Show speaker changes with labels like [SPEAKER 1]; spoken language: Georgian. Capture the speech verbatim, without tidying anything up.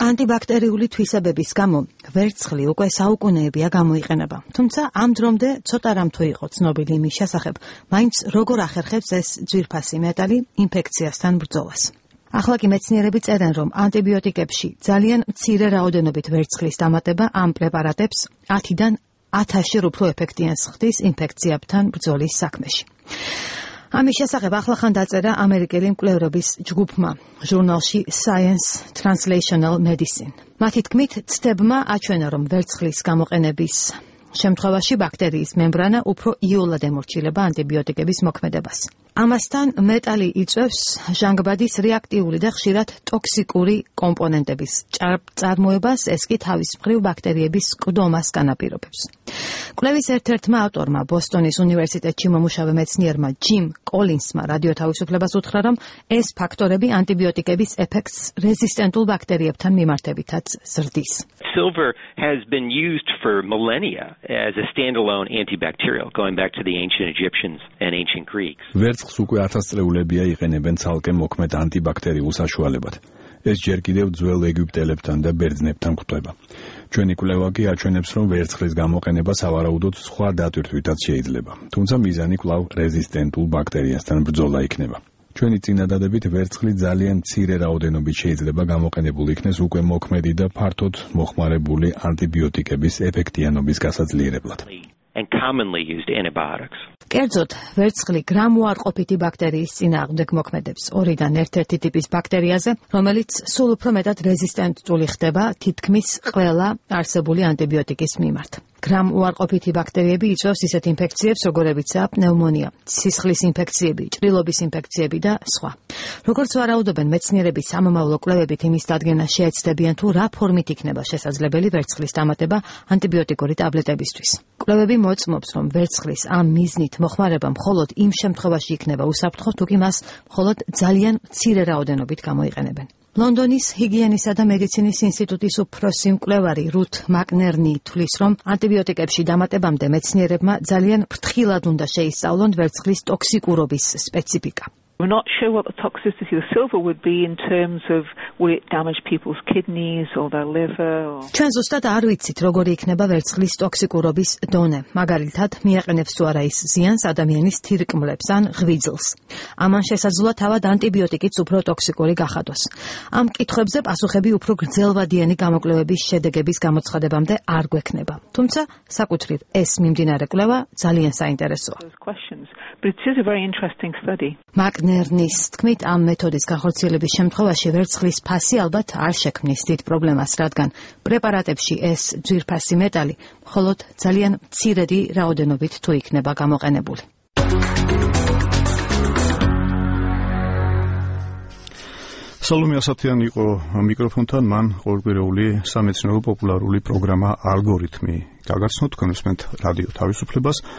[SPEAKER 1] ანტიბაქტერიული თვისებების გამო ვერცხლი უკვე საუკუნეებია გამოიყენება. Თუმცა ამ დრომდე ცოტა რამ თუ იყო ცნობილი იმის შესახებ, მაინც როგორ ახერხებს ეს ძვირფასი მეტალი ინფექციასთან ბრძოლას. Ახლა კი მეცნიერები წერენ, რომ ანტიბიოტიკებში ძალიან მცირე რაოდენობით ვერცხლის დამატება ამ პრეპარატებს ათიდან ათასში უფრო ეფექტიანს ხდის ინფექციებთან ბრძოლის საქმეში. ამის შესახებ ახლახან დაწერა ამერიკელი მკვლევრების ჯგუფმა ჟურნალში Science Translational Medicine. მათი თქმით, ცდებმა აჩვენა, რომ ვერცხლის გამოყენების შემთხვევაში ბაქტერიის მემბრანა უფრო იოლად ემორჩილება ანტიბიოტიკების მოქმედებას. ამასთან მეტალი იწვევს ჟანგბადის რეაქტიული და ხშირად ტოქსიკური კომპონენტების წარმოებას, ეს კი თავის მხრივ ბაქტერიების მკდომას განაპირობებს. კვლევის ერთ-ერთმა ავტორმა ბოსტონის უნივერსიტეტში მომუშავე მეცნიერმა ჯიმ კოლინსმა რადიო თავისუფლებას უთხრა, რომ ეს ფაქტორები ანტიბიოტიკების ეფექტს რეზისტენტულ ბაქტერიებთან მიმართებითაც ზრდის.
[SPEAKER 2] Silver has been used for millennia as a standalone antibacterial, going back to the ancient Egyptians and ancient Greeks.
[SPEAKER 3] ვერცხლს უკვე ათასწლეულებია იყენებენ ცალკე მოქმედ ანტიბაქტერიულ საშუალებად. ეს ჯერ კიდევ ძველ ეგვიპტელებთან და ბერძნებთან გვხვდება. ჩვენი კვლევა კი აჩვენებს, რომ ვერცხლის გამოყენება სავარაუდოდ სხვა დატვირთვითაც შეიძლება. თუმცა მიზანი კვლავ რეზისტენტულ ბაქტერიასთან ბრძოლა იქნება. ჩვენი წინადადებით ვერცხლი ძალიან მცირე რაოდენობით შეიძლება გამოყენებული იქნეს უკვე მოქმედი და ფართოდ მოხმარებული ანტიბიოტიკების ეფექტიანობის გასაძლიერებლად.
[SPEAKER 2] And commonly used antibiotics.
[SPEAKER 1] კერძოდ, ვერცხლი გრამუარყოფითი ბაქტერიის წინააღმდეგ მოქმედებს ორიდან ერთ-ერთი ტიპის ბაქტერიაზე, რომელიც სულ უფრო მეტად რეზისტენტული ხდება თითქმის ყველა არსებული ანტიბიოტიკის მიმართ. გრამუარყოფითი ბაქტერიები იწვევს ისეთ ინფექციებს, როგორებიცაა პნევმონია, სისხლის ინფექციები, ჭრილობის ინფექციები და სხვა. როგორც ვარაუდობენ მეცნიერები, სამომავლო კვლევებით იმის დადგენა შეეცდებიან, თუ რა ფორმით იქნება შესაძლებელი ვერცხლის დამატება ანტიბიოტიკური ტაბლეტებისთვის. კვლევები მოწმობს, რომ ვერცხლის ამ მიზნით მოხმარება მხოლოდ იმ შემთხვევაში იქნება უსაფრთხო, თუ კი მას მხოლოდ ძალიან მცირე რაოდენობით გამოიყენებენ. ლონდონის ჰიგიენისა და მედიცინის ინსტიტუტის უფროსი მკვლევარი რუთ მაკნერნი თვლის, რომ ანტიბიოტიკებში დამატებამდე მეცნიერებმა ძალიან ფრთხილად უნდა შეისწავლონ ვერცხლის ტოქსიკურობის სპეციფიკა.
[SPEAKER 4] We're not sure what the toxicity of silver would be in terms of will it damage people's kidneys or their liver or...
[SPEAKER 1] ჩვენ ზუსტად არ ვიცით, როგორი იქნება ვერცხლის ტოქსიკურობის დონე. მაგალითად, მიაყენებს თუ არა ის ზიანს ადამიანის თირკმლებს ან ღვიძლს. ამან შესაძლოა თავად ანტიბიოტიკიც უფრო ტოქსიკური გახადოს. ამ კითხვებზე პასუხები უფრო გრძელვადიანი გამოკვლევების შედეგების გამოცხადებამდე არ გვექნება. თუმცა, საკუთრივ ეს მიმდინარე კვლევა ძალიან საინტერესოა.
[SPEAKER 4] But it is a very interesting study.
[SPEAKER 1] მაკნერნის თქმით, ამ მეთოდის განხორციელების შემთხვევაში ვერცხლის ფასი ალბათ არ შექმნის დიდ პრობლემას, რადგან პრეპარატებში ეს ძვირფასი მეტალი მხოლოდ ძალიან მცირედი რაოდენობით თუ იქნება გამოყენებული.
[SPEAKER 5] სალომე ასათიანი იყო მიკროფონთან, მან ყოველკვირეული სამეცნიერო პოპულარული პროგრამა ალგორითმი გაგაცნოთ, თქვენ უსმენთ რადიო თავისუფლებას.